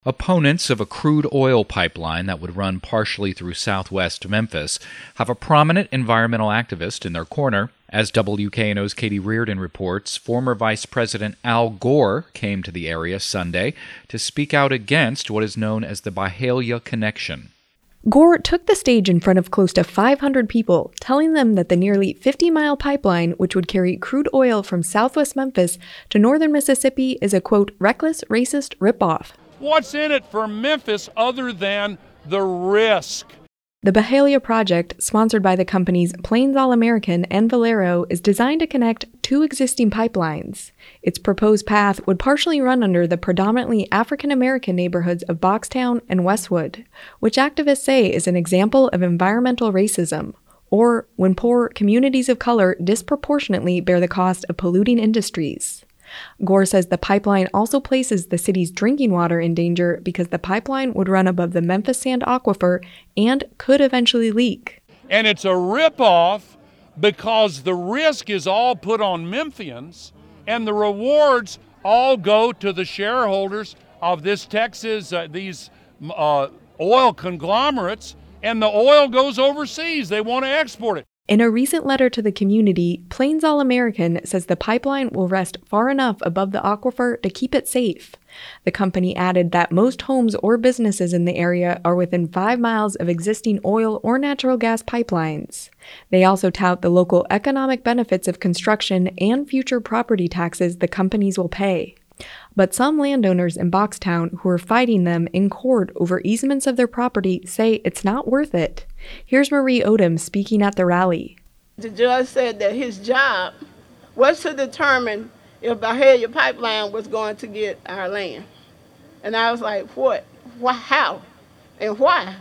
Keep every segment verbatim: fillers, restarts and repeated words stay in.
Opponents of a crude oil pipeline that would run partially through southwest Memphis have a prominent environmental activist in their corner. As W K N O's Katie Reardon reports, former Vice President Al Gore came to the area Sunday to speak out against what is known as the Byhalia Connection. Gore took the stage in front of close to five hundred people, telling them that the nearly fifty-mile pipeline, which would carry crude oil from southwest Memphis to northern Mississippi, is a, quote, reckless, racist ripoff. What's in it for Memphis other than the risk? The Byhalia project, sponsored by the companies Plains All American and Valero, is designed to connect two existing pipelines. Its proposed path would partially run under the predominantly African-American neighborhoods of Boxtown and Westwood, which activists say is an example of environmental racism, or when poor communities of color disproportionately bear the cost of polluting industries. Gore says the pipeline also places the city's drinking water in danger because the pipeline would run above the Memphis Sand Aquifer and could eventually leak. And it's a ripoff because the risk is all put on Memphians and the rewards all go to the shareholders of this Texas, uh, these uh, oil conglomerates, and the oil goes overseas. They want to export it. In a recent letter to the community, Plains All American says the pipeline will rest far enough above the aquifer to keep it safe. The company added that most homes or businesses in the area are within five miles of existing oil or natural gas pipelines. They also tout the local economic benefits of construction and future property taxes the companies will pay. But some landowners in Boxtown who are fighting them in court over easements of their property say it's not worth it. Here's Marie Odom speaking at the rally. The judge said that his job was to determine if Byhalia Pipeline was going to get our land. And I was like, what? Why? How? And why?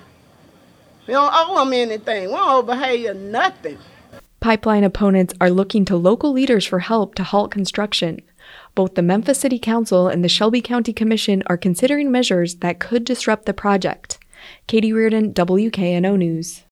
We don't owe them anything. We don't owe Byhalia nothing. Pipeline opponents are looking to local leaders for help to halt construction. Both the Memphis City Council and the Shelby County Commission are considering measures that could disrupt the project. Katie Reardon, W K N O News.